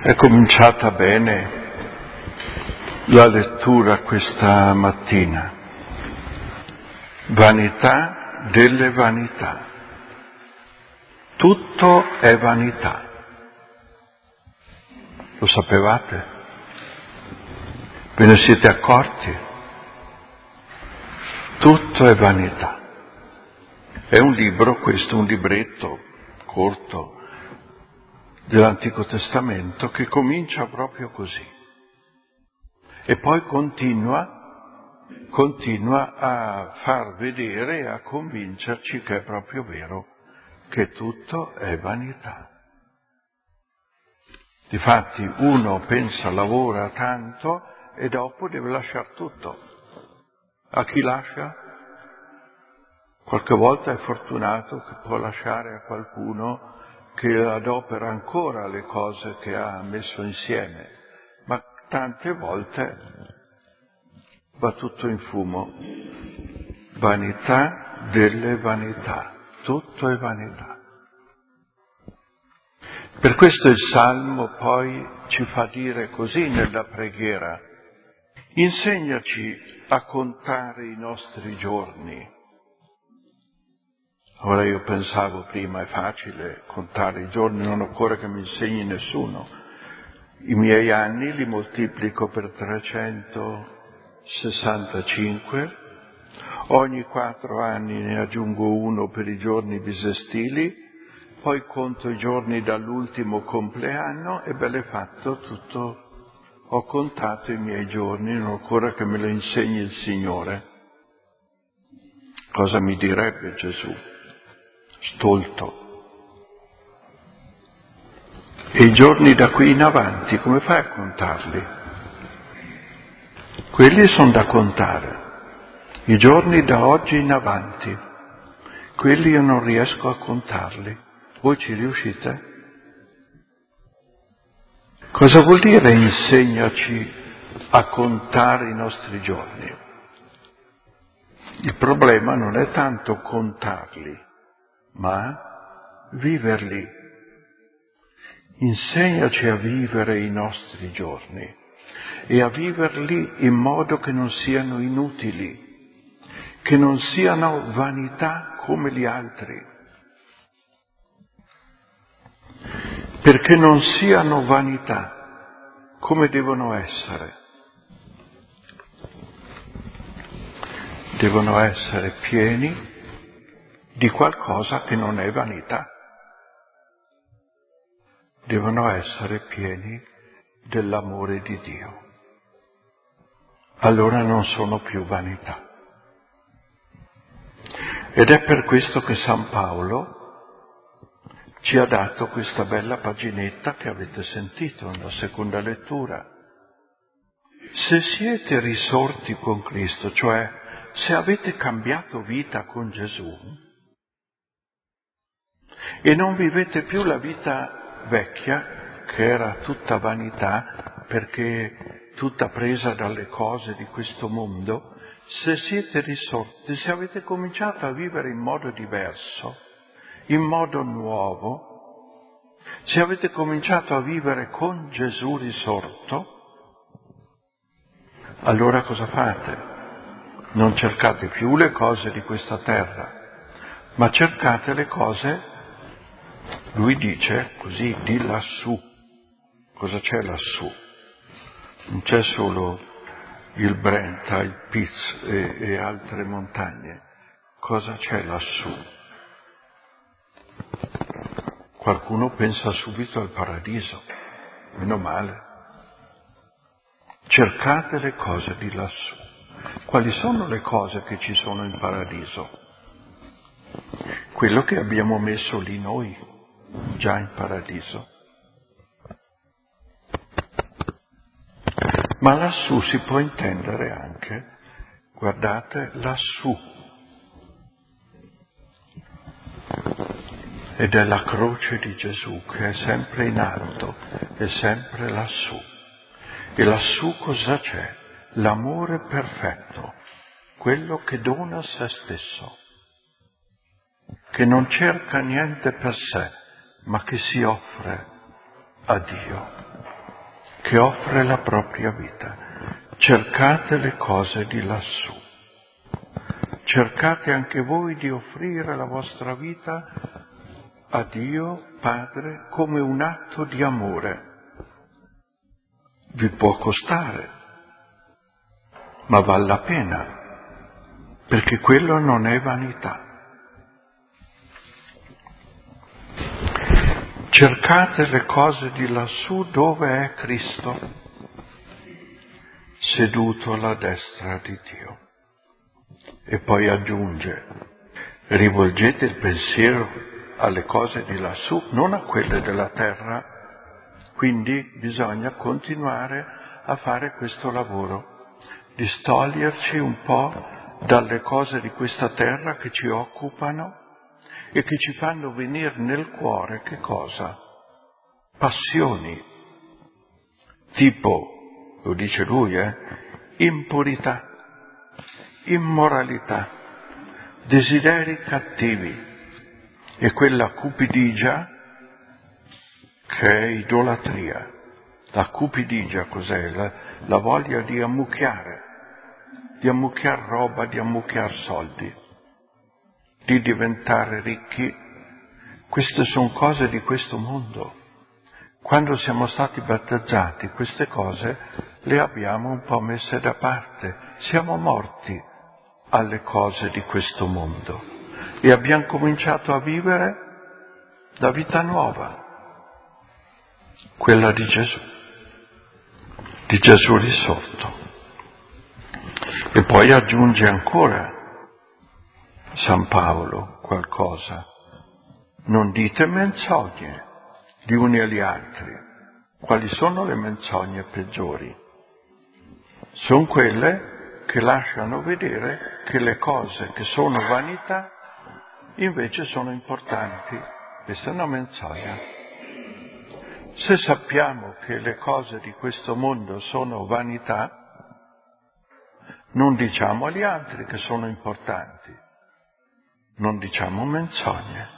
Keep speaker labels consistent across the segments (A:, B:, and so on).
A: È cominciata bene la lettura questa mattina. Vanità delle vanità. Tutto è vanità. Lo sapevate? Ve ne siete accorti? Tutto è vanità. È un libro, questo, un libretto corto dell'Antico Testamento che comincia proprio così e poi continua a far vedere e a convincerci che è proprio vero, che tutto è vanità. Difatti uno pensa, lavora tanto e dopo deve lasciare tutto. A chi lascia? Qualche volta è fortunato che può lasciare a qualcuno che adopera ancora le cose che ha messo insieme, ma tante volte va tutto in fumo. Vanità delle vanità, tutto è vanità. Per questo il Salmo poi ci fa dire così nella preghiera: insegnaci a contare i nostri giorni. Ora io pensavo prima, è facile contare i giorni, non occorre che mi insegni nessuno. I miei anni li moltiplico per 365, ogni 4 anni ne aggiungo uno per i giorni bisestili, poi conto i giorni dall'ultimo compleanno e ve l'è fatto tutto. Ho contato i miei giorni, non occorre che me lo insegni il Signore. Cosa mi direbbe Gesù? Stolto. E i giorni da qui in avanti, come fai a contarli? Quelli sono da contare. I giorni da oggi in avanti, quelli io non riesco a contarli. Voi ci riuscite? Cosa vuol dire insegnaci a contare i nostri giorni? Il problema non è tanto contarli, ma viverli. Insegnaci a vivere i nostri giorni e a viverli in modo che non siano inutili, che non siano vanità come gli altri. Perché non siano vanità come devono essere. Devono essere pieni di qualcosa che non è vanità. Devono essere pieni dell'amore di Dio. Allora non sono più vanità. Ed è per questo che San Paolo ci ha dato questa bella paginetta che avete sentito nella seconda lettura. Se siete risorti con Cristo, cioè se avete cambiato vita con Gesù e non vivete più la vita vecchia, che era tutta vanità, perché tutta presa dalle cose di questo mondo, se siete risorti, se avete cominciato a vivere in modo diverso, in modo nuovo, se avete cominciato a vivere con Gesù risorto, allora cosa fate? Non cercate più le cose di questa terra, ma cercate le cose. Lui dice così, di lassù. Cosa c'è lassù? Non c'è solo il Brenta, il Piz e altre montagne. Cosa c'è lassù? Qualcuno pensa subito al paradiso. Meno male. Cercate le cose di lassù. Quali sono le cose che ci sono in paradiso? Quello che abbiamo messo lì noi, già in paradiso. Ma lassù si può intendere anche, guardate, lassù. Ed è la croce di Gesù che è sempre in alto, è sempre lassù. E lassù cosa c'è? L'amore perfetto, quello che dona se stesso, che non cerca niente per sé, ma che si offre a Dio. che offre la propria vita. Cercate le cose di lassù. Cercate anche voi di offrire la vostra vita a Dio Padre come un atto di amore. Vi può costare, ma vale la pena, perché quello non è vanità. Cercate le cose di lassù dove è Cristo, seduto alla destra di Dio. E poi aggiunge, rivolgete il pensiero alle cose di lassù, non a quelle della terra. Quindi bisogna continuare a fare questo lavoro, di toglierci un po' dalle cose di questa terra che ci occupano e che ci fanno venire nel cuore che cosa? Passioni, tipo, lo dice lui, impurità, immoralità, desideri cattivi e quella cupidigia che è idolatria. La cupidigia cos'è? La voglia di ammucchiare roba, di ammucchiare soldi, di diventare ricchi. Queste sono cose di questo mondo. Quando siamo stati battezzati, queste cose le abbiamo un po' messe da parte. Siamo morti alle cose di questo mondo e abbiamo cominciato a vivere la vita nuova, quella di Gesù risorto. E poi aggiunge ancora San Paolo qualcosa. Non dite menzogne gli uni agli altri. Quali sono le menzogne peggiori? Sono quelle che lasciano vedere che le cose che sono vanità invece sono importanti. Questa è una menzogna. Se sappiamo che le cose di questo mondo sono vanità, non diciamo agli altri che sono importanti, non diciamo menzogne.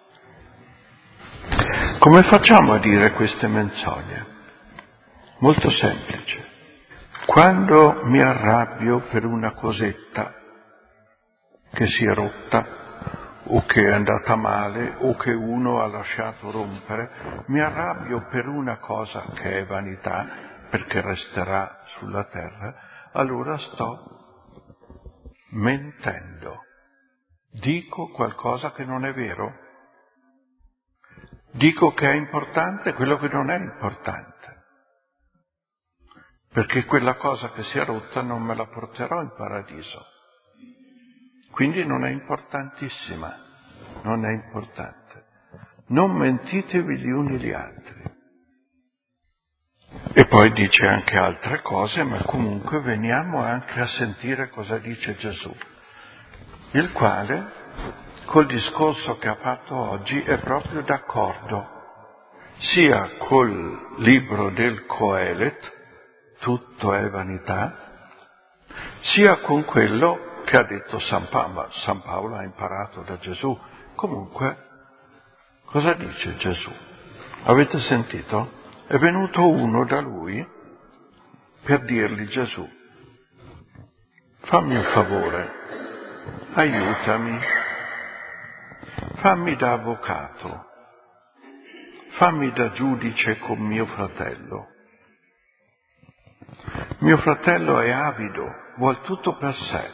A: Come facciamo a dire queste menzogne? Molto semplice. Quando mi arrabbio per una cosetta che si è rotta o che è andata male o che uno ha lasciato rompere, mi arrabbio per una cosa che è vanità perché resterà sulla terra, allora sto mentendo. Dico qualcosa che non è vero. Dico che è importante quello che non è importante. Perché quella cosa che si è rotta non me la porterò in paradiso. Quindi non è importantissima, non è importante. Non mentitevi gli uni gli altri. E poi dice anche altre cose, ma comunque veniamo anche a sentire cosa dice Gesù, il quale col discorso che ha fatto oggi è proprio d'accordo, sia col libro del Coelet, tutto è vanità, sia con quello che ha detto San Paolo. San Paolo ha imparato da Gesù. Comunque, cosa dice Gesù? Avete sentito? È venuto uno da lui per dirgli: Gesù, fammi un favore, aiutami, fammi da avvocato, fammi da giudice con mio fratello. Mio fratello è avido, vuol tutto per sé.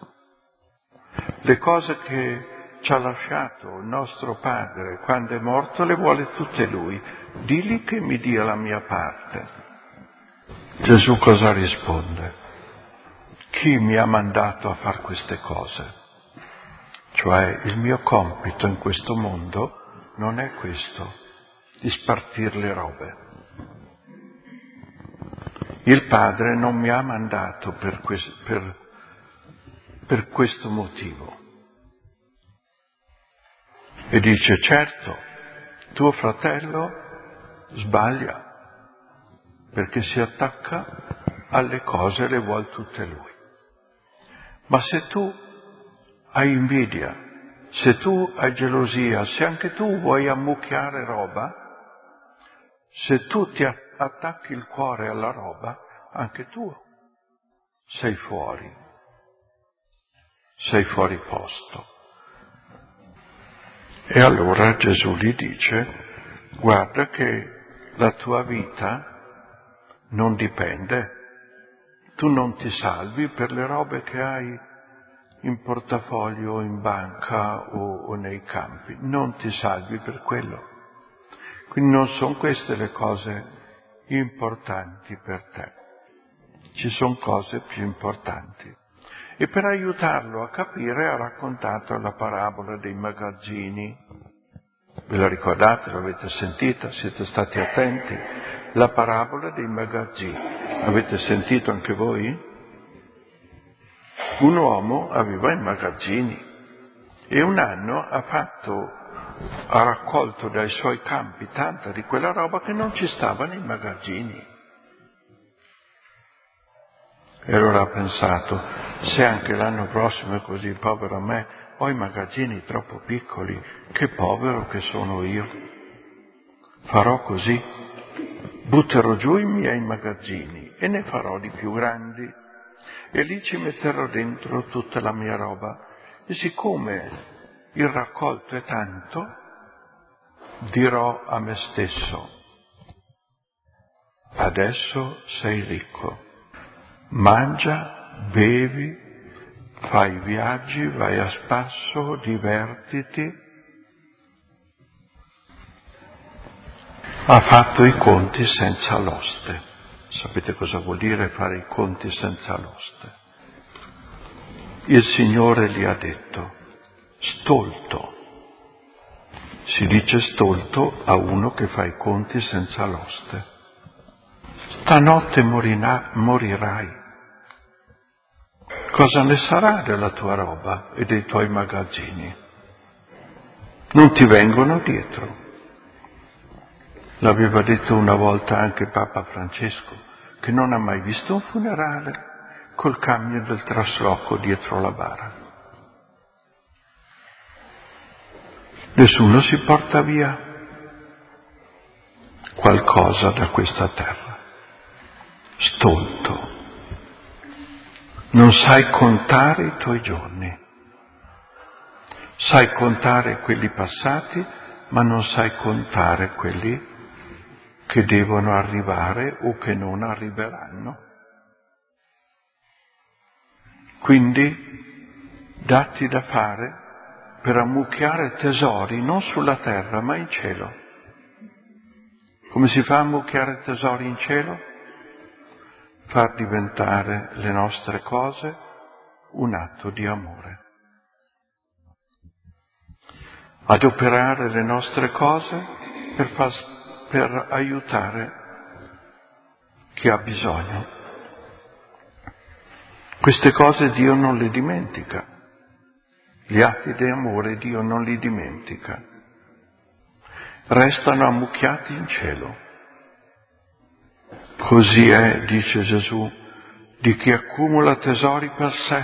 A: Le cose che ci ha lasciato il nostro padre quando è morto le vuole tutte lui. Digli che mi dia la mia parte. Gesù cosa risponde? Chi mi ha mandato a fare queste cose? Cioè il mio compito in questo mondo non è questo, di spartire le robe. Il Padre non mi ha mandato per questo motivo. E dice: certo, tuo fratello sbaglia perché si attacca alle cose e le vuol tutte lui. Ma se tu hai invidia, se tu hai gelosia, se anche tu vuoi ammucchiare roba, Se tu ti attacchi il cuore alla roba, anche tu sei fuori posto. E allora Gesù gli dice: guarda che la tua vita non dipende, tu non ti salvi per le robe che hai in portafoglio o in banca o nei campi, non ti salvi per quello. Quindi non sono queste le cose importanti per te, ci sono cose più importanti. E per aiutarlo a capire ha raccontato la parabola dei magazzini. Ve la ricordate? L'avete sentita? Siete stati attenti? La parabola dei magazzini. Avete sentito anche voi? Un uomo aveva i magazzini e un anno ha raccolto dai suoi campi tanta di quella roba che non ci stava nei magazzini. E allora ha pensato: se anche l'anno prossimo è così, povero me, ho i magazzini troppo piccoli, che povero che sono io. Farò così, butterò giù i miei magazzini e ne farò di più grandi e lì ci metterò dentro tutta la mia roba. E siccome il raccolto è tanto, dirò a me stesso: adesso sei ricco. Mangia, bevi, fai viaggi, vai a spasso, divertiti. Ha fatto i conti senza l'oste. Sapete cosa vuol dire fare i conti senza l'oste? Il Signore gli ha detto: stolto. Si dice stolto a uno che fa i conti senza l'oste. Stanotte morirai. Cosa ne sarà della tua roba e dei tuoi magazzini? Non ti vengono dietro. L'aveva detto una volta anche Papa Francesco, che non ha mai visto un funerale col camion del trasloco dietro la bara. Nessuno si porta via qualcosa da questa terra. Stolto. Non sai contare i tuoi giorni. Sai contare quelli passati, ma non sai contare quelli che devono arrivare o che non arriveranno. Quindi datti da fare per ammucchiare tesori non sulla terra ma in cielo. Come si fa a ammucchiare tesori in cielo? Far diventare le nostre cose un atto di amore. Adoperare le nostre cose per aiutare chi ha bisogno. Queste cose Dio non le dimentica. Gli atti di amore Dio non li dimentica. Restano ammucchiati in cielo. Così è, dice Gesù, di chi accumula tesori per sé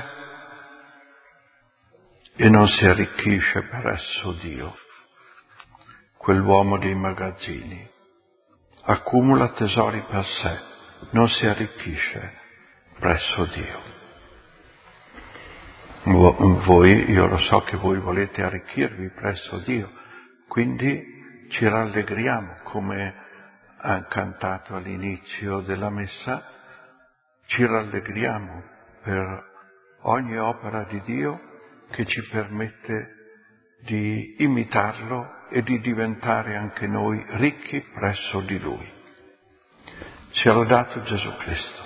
A: e non si arricchisce presso Dio. Quell'uomo dei magazzini accumula tesori per sé, non si arricchisce presso Dio. Voi, io lo so che voi volete arricchirvi presso Dio, quindi ci rallegriamo, come ha cantato all'inizio della messa, ci rallegriamo per ogni opera di Dio che ci permette di imitarlo e di diventare anche noi ricchi presso di Lui. Sia lodato Gesù Cristo.